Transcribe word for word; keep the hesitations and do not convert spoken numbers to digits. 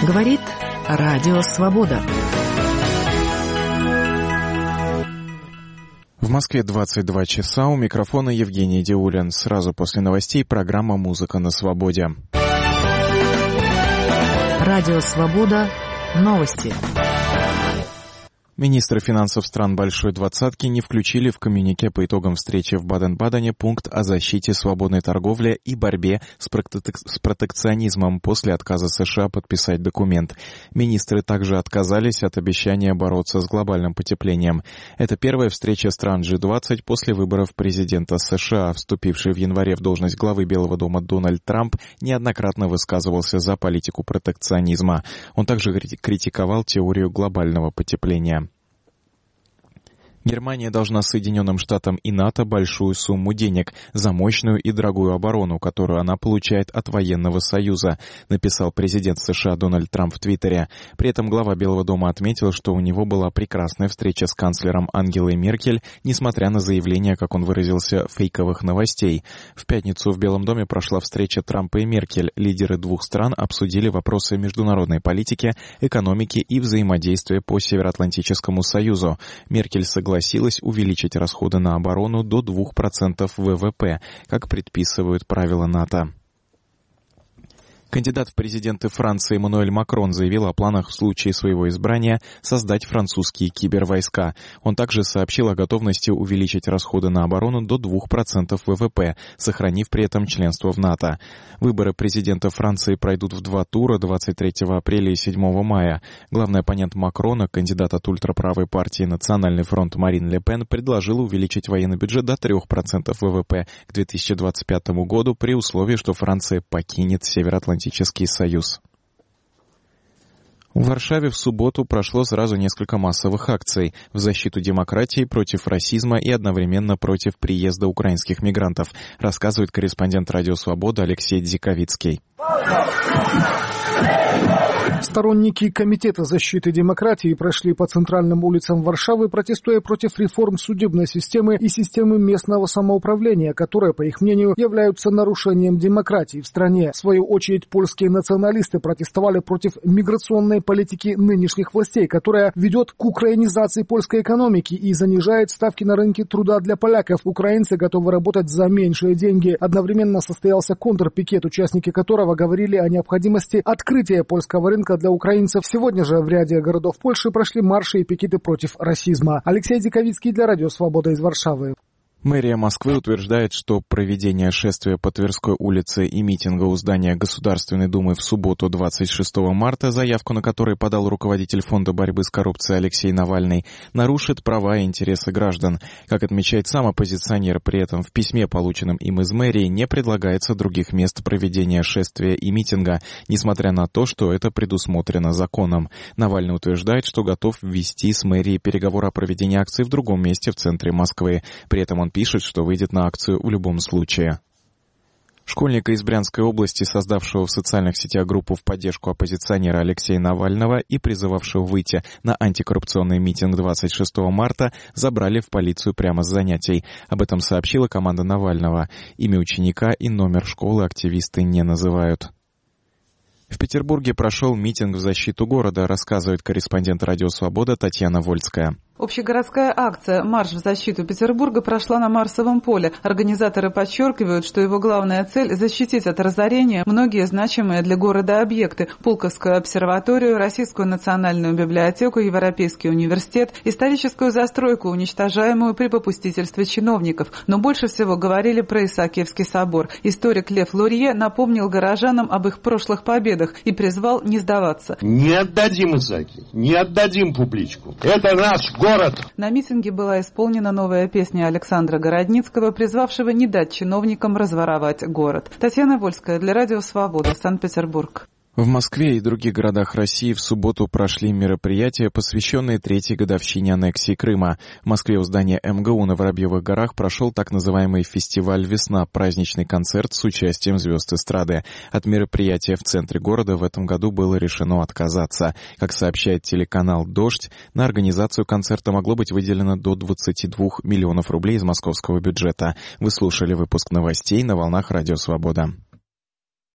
Говорит Радио Свобода. В Москве двадцать два часа, у микрофона Евгений Диулин. Сразу после новостей программа «Музыка на свободе». Радио Свобода. Новости. Министры финансов стран Большой Двадцатки не включили в коммюнике по итогам встречи в Баден-Бадене пункт о защите свободной торговли и борьбе с, протек... с протекционизмом после отказа США подписать документ. Министры также отказались от обещания бороться с глобальным потеплением. Это первая встреча стран джи двадцать после выборов президента США. Вступивший в январе в должность главы Белого дома Дональд Трамп неоднократно высказывался за политику протекционизма. Он также критиковал теорию глобального потепления. Германия должна Соединенным Штатам и НАТО большую сумму денег за мощную и дорогую оборону, которую она получает от военного союза, написал президент США Дональд Трамп в Твиттере. При этом глава Белого дома отметил, что у него была прекрасная встреча с канцлером Ангелой Меркель, несмотря на заявление, как он выразился, фейковых новостей. В пятницу в Белом доме прошла встреча Трампа и Меркель. Лидеры двух стран обсудили вопросы международной политики, экономики и взаимодействия по Североатлантическому союзу. Меркель согласилась согласилась увеличить расходы на оборону до двух процентов вэ вэ пэ, как предписывают правила НАТО. Кандидат в президенты Франции Эммануэль Макрон заявил о планах в случае своего избрания создать французские кибервойска. Он также сообщил о готовности увеличить расходы на оборону до двух процентов вэ вэ пэ, сохранив при этом членство в НАТО. Выборы президента Франции пройдут в два тура двадцать третьего апреля и седьмого мая. Главный оппонент Макрона, кандидат от ультраправой партии «Национальный фронт» Марин Ле Пен, предложил увеличить военный бюджет до трех процентов вэ вэ пэ к две тысячи двадцать пятому году при условии, что Франция покинет Североатлантический союз. В Варшаве в субботу прошло сразу несколько массовых акций в защиту демократии, против расизма и одновременно против приезда украинских мигрантов, рассказывает корреспондент Радио Свобода Алексей Дзиковицкий. Сторонники Комитета защиты демократии прошли по центральным улицам Варшавы, протестуя против реформ судебной системы и системы местного самоуправления, которые, по их мнению, являются нарушением демократии в стране. В свою очередь, польские националисты протестовали против миграционной политики нынешних властей, которая ведет к украинизации польской экономики и занижает ставки на рынке труда для поляков. Украинцы готовы работать за меньшие деньги. Одновременно состоялся контрпикет, участники которого говорили о необходимости открытия польского рынка для украинцев. Сегодня же в ряде городов Польши прошли марши и пикеты против расизма. Алексей Диковицкий для Радио Свобода из Варшавы. Мэрия Москвы утверждает, что проведение шествия по Тверской улице и митинга у здания Государственной Думы в субботу двадцать шестого марта, заявку на который подал руководитель Фонда борьбы с коррупцией Алексей Навальный, нарушит права и интересы граждан. Как отмечает сам оппозиционер, при этом в письме, полученном им из мэрии, не предлагается других мест проведения шествия и митинга, несмотря на то, что это предусмотрено законом. Навальный утверждает, что готов ввести с мэрией переговоры о проведении акции в другом месте в центре Москвы. При этом он пишет, что выйдет на акцию в любом случае. Школьника из Брянской области, создавшего в социальных сетях группу в поддержку оппозиционера Алексея Навального и призывавшего выйти на антикоррупционный митинг двадцать шестого марта, забрали в полицию прямо с занятий. Об этом сообщила команда Навального. Имя ученика и номер школы активисты не называют. В Петербурге прошел митинг в защиту города, рассказывает корреспондент Радио Свобода Татьяна Вольская. Общегородская акция «Марш в защиту Петербурга» прошла на Марсовом поле. Организаторы подчеркивают, что его главная цель – защитить от разорения многие значимые для города объекты – Пулковскую обсерваторию, Российскую национальную библиотеку, Европейский университет, историческую застройку, уничтожаемую при попустительстве чиновников. Но больше всего говорили про Исаакиевский собор. Историк Лев Лурье напомнил горожанам об их прошлых победах и призвал не сдаваться. Не отдадим Исааки, не отдадим публичку. Это наш город. На митинге была исполнена новая песня Александра Городницкого, призвавшего не дать чиновникам разворовать город. Татьяна Вольская для Радио Свобода, Санкт-Петербург. В Москве и других городах России в субботу прошли мероприятия, посвященные третьей годовщине аннексии Крыма. В Москве у здания эм гэ у на Воробьевых горах прошел так называемый фестиваль «Весна», праздничный концерт с участием звезд эстрады. От мероприятия в центре города в этом году было решено отказаться. Как сообщает телеканал «Дождь», на организацию концерта могло быть выделено до двадцати двух миллионов рублей из московского бюджета. Вы слушали выпуск новостей на волнах Радио Свобода.